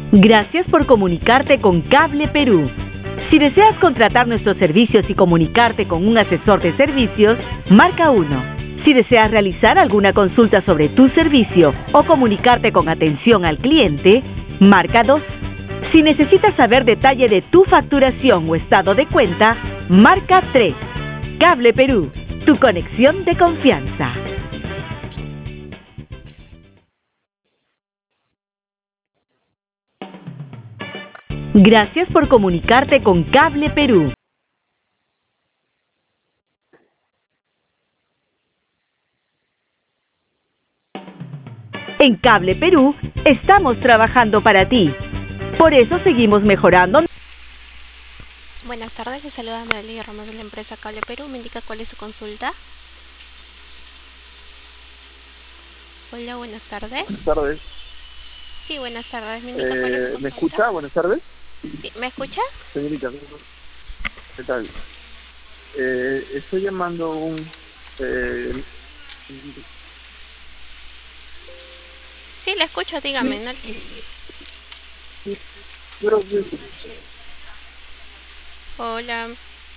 Gracias por comunicarte con Cable Perú. Si deseas contratar nuestros servicios y comunicarte con un asesor de servicios, marca 1. Si deseas realizar alguna consulta sobre tu servicio o comunicarte con atención al cliente, marca 2. Si necesitas saber detalle de tu facturación o estado de cuenta, marca 3. Cable Perú, tu conexión de confianza. Gracias por comunicarte con Cable Perú. En Cable Perú estamos trabajando para ti. Por eso seguimos mejorando. Buenas tardes, le saluda Madeline Ramos de la empresa Cable Perú. ¿Me indica cuál es su consulta? Hola, buenas tardes. Buenas tardes. Sí, buenas tardes. ¿Me indica cuál es su consulta? ¿Me escucha? Buenas tardes. Sí, ¿me escucha? Señorita, ¿qué tal? Estoy llamando Sí, la escucho, dígame. ¿No? creo que Hola.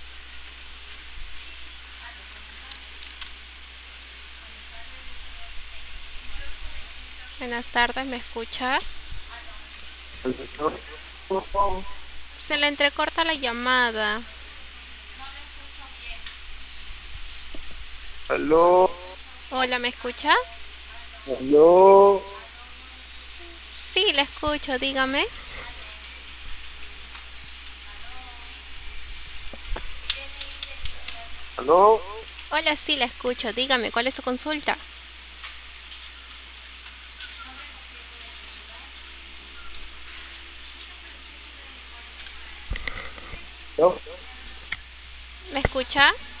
Buenas tardes, ¿me escucha? Se le entrecorta la llamada. Aló, Hola, ¿me escucha? aló, Sí, la escucho, dígame. aló. Hola, sí, la escucho. Dígame, ¿cuál es su consulta? ¿No? ¿Me escucha?